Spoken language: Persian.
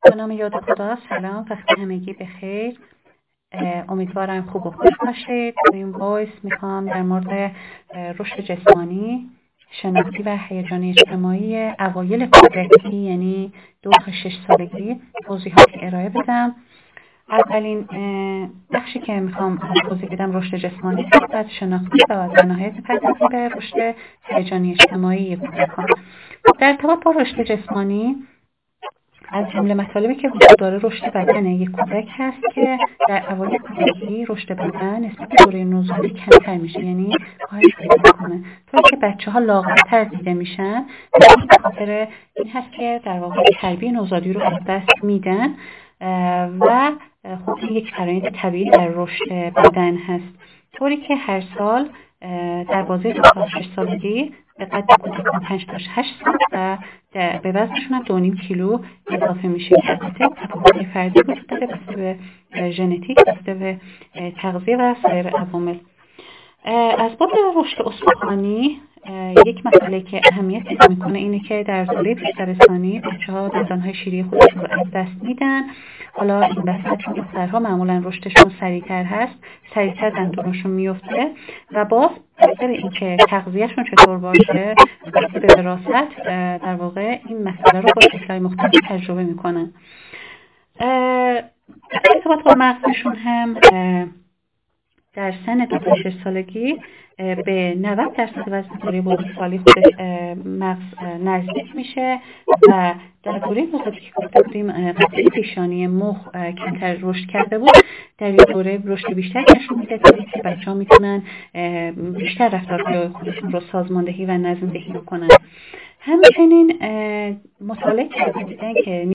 به نام یاد خدا. سلام، وقت همگی بخیر. امیدوارم خوب و خوش باشید. در این وایس میخوام در مورد رشد جسمانی، شناختی و هیجانی اجتماعی اوایل کودکی، یعنی 2 تا 6 سالگی توضیحاتی ارائه بدم. اولین بخشی که میخوام توضیح بدم رشد جسمانی بعد شناختی و در نهایت پرداخت به رشد هیجانی اجتماعی کودکان. در ارتباط با رشد جسمانی، از جمله مطالبی که وجود داره رشد بدن یک کودک هست که در اوایل کودکی رشد بدن نسبت به دوره نوزادی کمتر میشه، یعنی کاهش پیدا میکنه. طوری که بچه‌ها لاغرتر دیده میشن به خاطر این هست که در واقع چربی نوزادی رو از دست میدن و خب این یک فرآیند طبیعی در رشد بدن هست. طوری که هر سال در بازه 2 تا 6 سالگی به قد کودکان 5 تا 8 سال و به وزنشون هم 2.5 کیلو اضافه میشه. البته تفاوت فردی وجود داره بسته به ژنتیک، بسته به تغذیه و سایر عوامل. از باب رشد استخوانی یک مسئله که اهمیت پیدا میکنه اینه که در دوره پیش‌دبستانی بچه‌ها دندان‌های شیری خودشون رو از دست میدن. حالا این وسط چون دخترها معمولا رشدشون سریعتر هست، سریعتر دندوناشون میفته و باز بخاطر اینکه تغذیهشون چطور باشه به وراثت در واقع این مسئله رو با شکل‌های مختلف تجربه میکنن. ارتباط با مغزشون هم در سن 2 تا 6 سالگی به 90% وزن دوره بزرگسالی خودش مغز نزدیک میشه و در دوره نوزادی که گفتیم قطعه پیشانی مخ کمتر رشد کرده بود، در این دوره رشد بیشتر نشون میده که بچه‌ها میتونن بیشتر رفتارهای خودشون رو سازماندهی و نظم‌دهی کنن. همچنین مطالعه کرده دیدن که